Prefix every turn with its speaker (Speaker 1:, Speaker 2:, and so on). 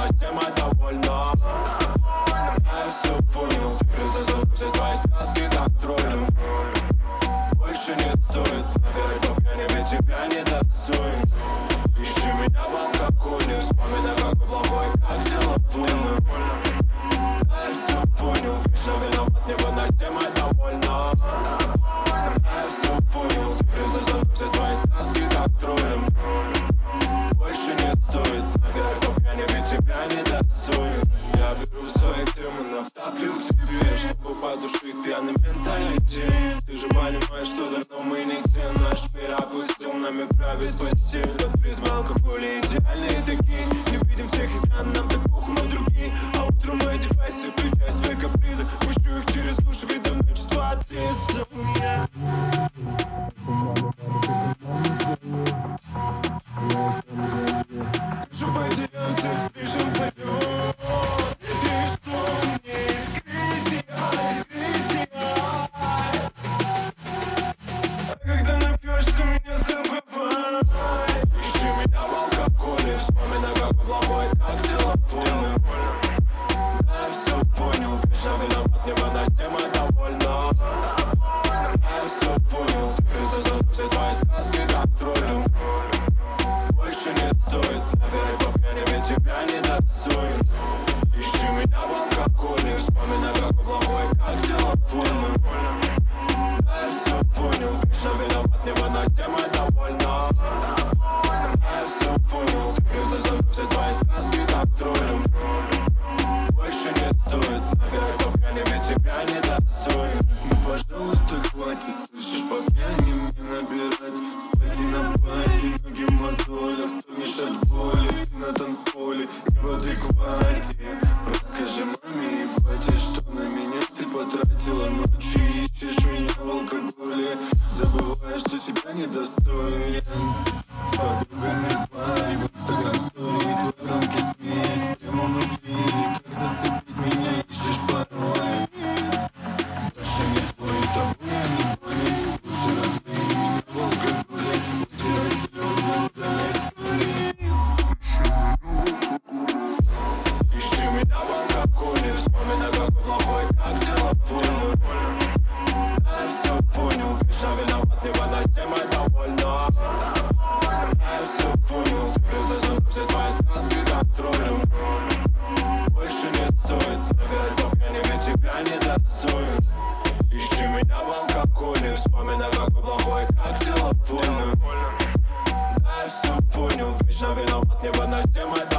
Speaker 1: нас тема довольна. Я все понял, ты принцесса, все твои сказки контролем. Больше не стоит набирать по пьяни, ведь тебя не достоин. Ищи меня в алкоголе, вспоминай, какой плохой, как дело больно. Я все понял, вечно виноват, не вот нас тема довольна. Я все понял, ты принцесса, все твои сказки контролем. Больше не стоит набирать по пьяни, ведь тебя не достоин. Я беру своих демонов, топлю к тебе, чтобы подушить пьяный менталитет. Ты же понимаешь, что давно мы нигде. Наш мир опустил, нами правит постель. Под призмой алкоголя идеальные такие. Не видим всех изъян, нам так похуй на другие. А утром мои девайсы, включай свои капризы. Пущу их через уши, ведь давно чувства отрезал. Крышу потерялся, с крышем пойдет. И что мне из грязи, из грязи. А когда напьешься, меня забывай. Ищи меня в алкоголе, вспоминай, какой плохой, как дело больно. Я все понял, вечно виноват, не вот нас тема довольна. Я все понял, ты принцесса, все твои сказки контролем. Больше не стоит набирать по пьяни, ведь тебя не достоин. Ищи меня в алкоголе, вспоминай, какой плохой, как дело больно. Я все понял, вечно виноват, не вот нас тема довольна. Я все понял, ты принцесса, все твои сказки контролем. Больше не стоит набирать по пьяни, ведь тебя не достоин. Ну пожалуйста хватит, слышишь, по пьяни мне набирать. Спойди на пати, ноги в мозолях, стонешь от боли. Ты на танцполе, не в адеквате. Расскажи маме и бате, что на меня ты потратила ночью. Ищешь меня в алкоголе, забываешь, что тебя недостоин. Я с подругами в баре, в инстаграм-стори, твой громкий смех в прямом эфире. Как зацепить меня, ищешь пароли. Больше не твой, тобой я не болен. Лучше разлей меня в алкоголе. Утирай слезы, удаляй сторис. Ищи меня в алкоголе, вспоминай, какой плохой, как дело больно. Я все понял, вечно виноват, не вот нас тема довольна. Я все понял, ты принцесса, все твои сказки контролем. Больше не стоит набирать по пьяни, ведь тебя не достоин. Ищи меня в алкоголе, вспоминай, какой плохой, как дело больно. Я все понял, вечно виноват, не вот нас тема